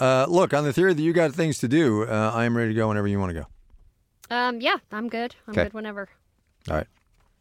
Look, on the theory that you got things to do, I am ready to go whenever you want to go. Yeah, I'm good. I'm good whenever. All right.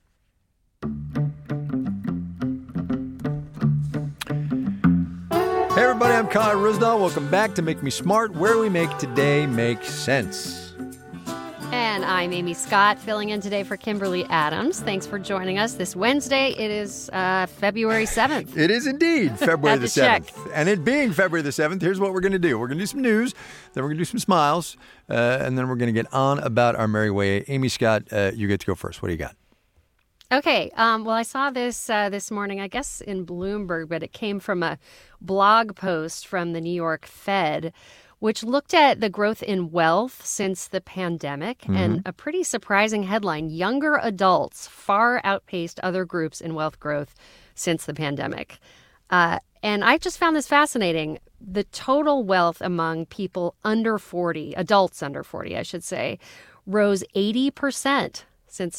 Hey, everybody, I'm Kai Ryssdal. Welcome back to Make Me Smart, where we make today make sense. And I'm Amy Scott, filling in today for Kimberly Adams. Thanks for joining us this Wednesday. It is February 7th. It is indeed February the 7th. Check. And it being February the 7th, here's what we're going to do. We're going to do some news, then we're going to do some smiles, and then we're going to get on about our merry way. Amy Scott, you get to go first. What do you got? Okay. Well, I saw this this morning, I guess in Bloomberg, but it came from a blog post from the New York Fed, which looked at the growth in wealth since the pandemic. And a pretty surprising headline: younger adults far outpaced other groups in wealth growth since the pandemic. And I just found this fascinating. The total wealth among people under 40, adults under 40, I should say, rose 80% since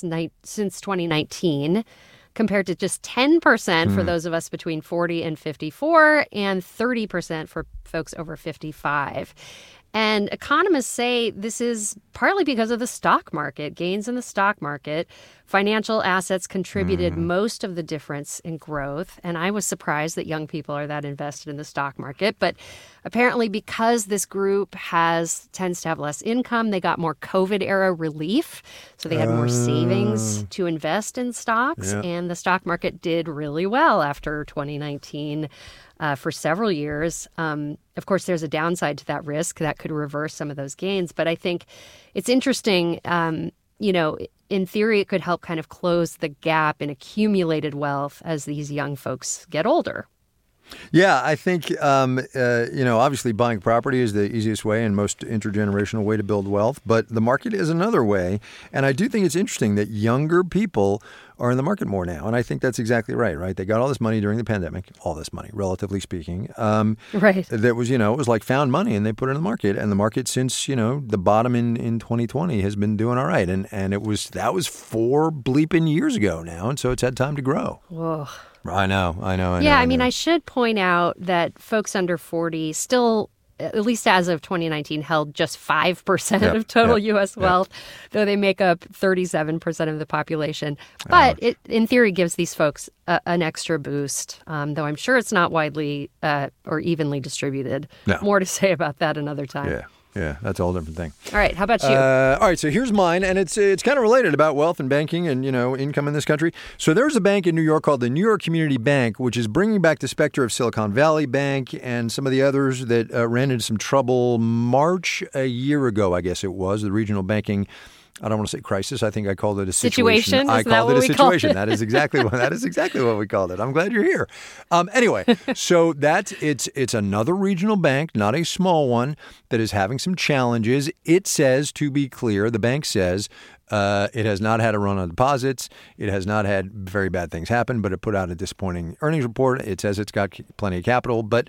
2019, compared to just 10% for those of us between 40 and 54, and 30% for folks over 55. And economists say this is partly because of the stock market, gains in the stock market. Financial assets contributed most of the difference in growth. And I was surprised that young people are that invested in the stock market. But apparently, because this group tends to have less income, they got more COVID-era relief. So they had more savings to invest in stocks. Yeah. And the stock market did really well after 2019. For several years. Of course, there's a downside to that risk that could reverse some of those gains. But I think it's interesting, in theory, it could help kind of close the gap in accumulated wealth as these young folks get older. Yeah, I think, obviously buying property is the easiest way and most intergenerational way to build wealth. But the market is another way. And I do think it's interesting that younger people are in the market more now. And I think that's exactly right? They got all this money during the pandemic, all this money, relatively speaking. Right. That was, it was like found money and they put it in the market. And the market since, the bottom in 2020 has been doing all right. And that was 4 bleeping years ago now. And so it's had time to grow. Whoa. I know. Yeah, I mean, I should point out that folks under 40 still, at least as of 2019, held just 5% of total U.S. wealth, though they make up 37% of the population. But it, in theory, gives these folks an extra boost, though I'm sure it's not widely or evenly distributed. No. More to say about that another time. Yeah, that's a whole different thing. All right, how about you? All right, so here's mine, and it's kind of related about wealth and banking and, income in this country. So there's a bank in New York called the New York Community Bank, which is bringing back the specter of Silicon Valley Bank and some of the others that ran into some trouble March a year ago, I guess it was, the regional banking. I don't want to say crisis. I think I called it a situation. I called it a situation. That is exactly what we called it. I'm glad you're here. Anyway, so it's another regional bank, not a small one, that is having some challenges. It says, to be clear, the bank says it has not had a run on deposits. It has not had very bad things happen, but it put out a disappointing earnings report. It says it's got plenty of capital, but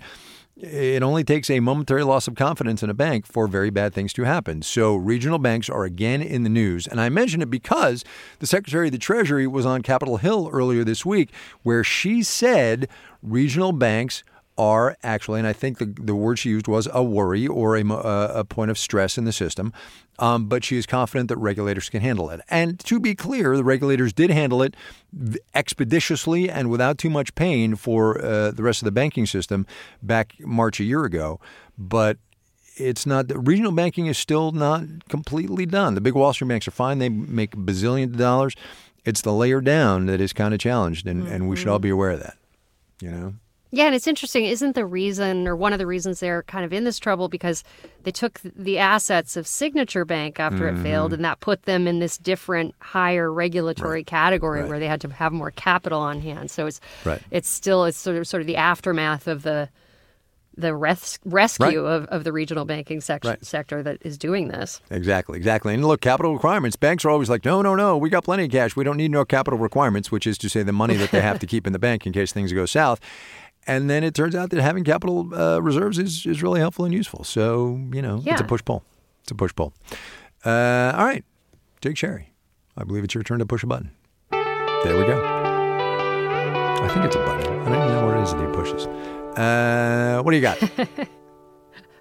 it only takes a momentary loss of confidence in a bank for very bad things to happen. So regional banks are again in the news. And I mention it because the Secretary of the Treasury was on Capitol Hill earlier this week, where she said regional banks are actually, and I think the word she used was a worry or a point of stress in the system, but she is confident that regulators can handle it. And to be clear, the regulators did handle it expeditiously and without too much pain for the rest of the banking system back March a year ago. But it's not, regional banking is still not completely done. The big Wall Street banks are fine. They make bazillions of dollars. It's the layer down that is kind of challenged, and we should all be aware of that, Yeah, and it's interesting. Isn't the reason, or one of the reasons they're kind of in this trouble, because they took the assets of Signature Bank after it failed, and that put them in this different, higher regulatory category where they had to have more capital on hand. So it's sort of the aftermath of the rescue of the regional banking sector that is doing this. Exactly. And look, capital requirements. Banks are always like, no, we got plenty of cash. We don't need no capital requirements, which is to say the money that they have to keep in the bank in case things go south. And then it turns out that having capital reserves is really helpful and useful. So, it's a push-pull. All right. Jake Sherry, I believe it's your turn to push a button. There we go. I think it's a button. I don't even know what it is that he pushes. What do you got?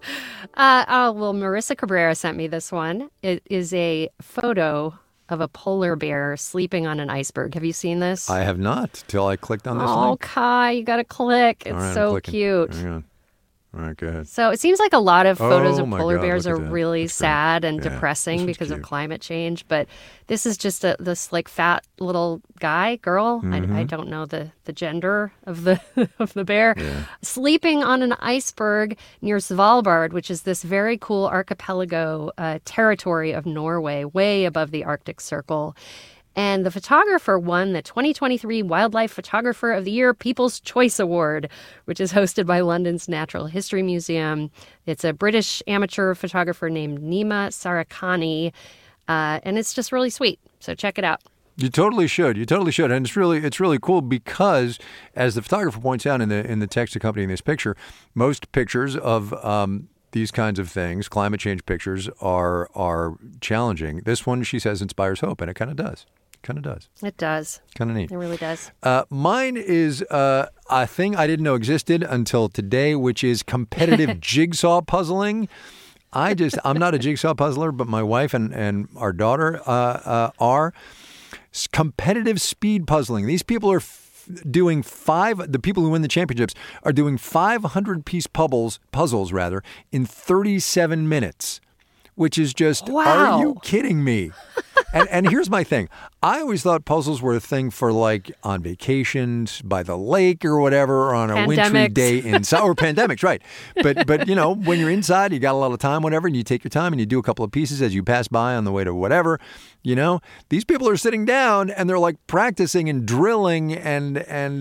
Well, Marissa Cabrera sent me this one. It is a photo of a polar bear sleeping on an iceberg. Have you seen this? I have not till I clicked on this Oh, link. Kai, you got to click. It's All right, I'm so clicking. cute. Hang on. All right, go ahead. So it seems like a lot of photos Oh of my polar God, bears look are at that. really That's great. sad and Yeah, depressing this one's because of cute. climate change. But this is just this like fat little guy, girl. Mm-hmm. I don't know the gender of the of the bear, sleeping on an iceberg near Svalbard, which is this very cool archipelago territory of Norway, way above the Arctic Circle. And the photographer won the 2023 Wildlife Photographer of the Year People's Choice Award, which is hosted by London's Natural History Museum. It's a British amateur photographer named Nima Sarakani, and it's just really sweet. So check it out. You totally should. You totally should. And it's really cool because, as the photographer points out in the text accompanying this picture, most pictures of these kinds of things, climate change pictures, are challenging. This one, she says, inspires hope, and it kind of does. It does. Kind of neat. It really does. Mine is a thing I didn't know existed until today, which is competitive jigsaw puzzling. I'm not a jigsaw puzzler, but my wife and our daughter are. Competitive speed puzzling. These people are doing the people who win the championships are doing 500-piece puzzles in 37 minutes, which is just, Wow. Are you kidding me? And here's my thing. I always thought puzzles were a thing for like on vacations by the lake or whatever, or on a wintry day inside, or pandemics, right? But you know, when you're inside, you got a lot of time, whatever, and you take your time and you do a couple of pieces as you pass by on the way to whatever. You know, these people are sitting down and they're like practicing and drilling, and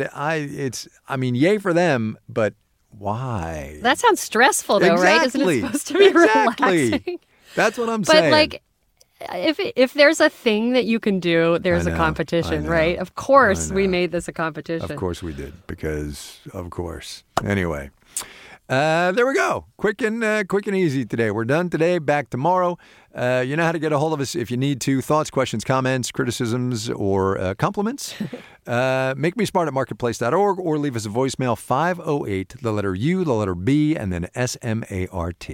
yay for them, but why? That sounds stressful, though, right? Isn't it supposed to be relaxing? That's what I'm saying. But like, if there's a thing that you can do, there's a competition, right? Of course, we made this a competition. Of course we did, because of course. Anyway, there we go. Quick and easy today. We're done today. Back tomorrow. You know how to get a hold of us if you need to. Thoughts, questions, comments, criticisms, or compliments. Make me smart at marketplace.org or leave us a voicemail 508, the letter U, the letter B, and then SMART.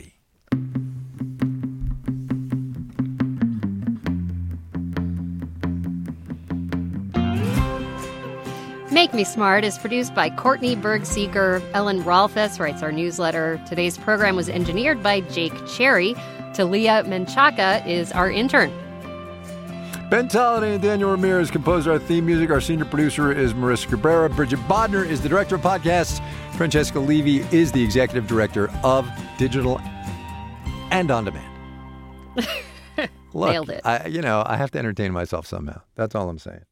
Make Me Smart is produced by Courtney Berg-Seeker. Ellen Rolfes writes our newsletter. Today's program was engineered by Jake Cherry. Talia Menchaca is our intern. Ben Tolliday and Daniel Ramirez composed our theme music. Our senior producer is Marissa Cabrera. Bridget Bodner is the director of podcasts. Francesca Levy is the executive director of Digital and On Demand. Look, Nailed it. I have to entertain myself somehow. That's all I'm saying.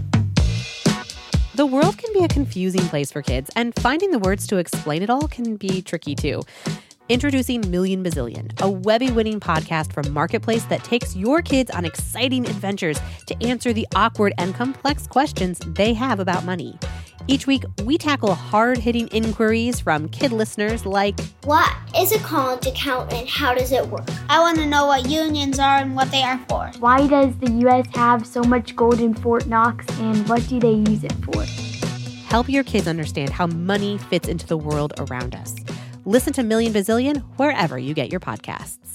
The world can be a confusing place for kids, and finding the words to explain it all can be tricky too. Introducing Million Bazillion, a Webby-winning podcast from Marketplace that takes your kids on exciting adventures to answer the awkward and complex questions they have about money. Each week, we tackle hard-hitting inquiries from kid listeners like, what is a college account and how does it work? I want to know what unions are and what they are for. Why does the U.S. have so much gold in Fort Knox, and what do they use it for? help your kids understand how money fits into the world around us. Listen to Million Bazillion wherever you get your podcasts.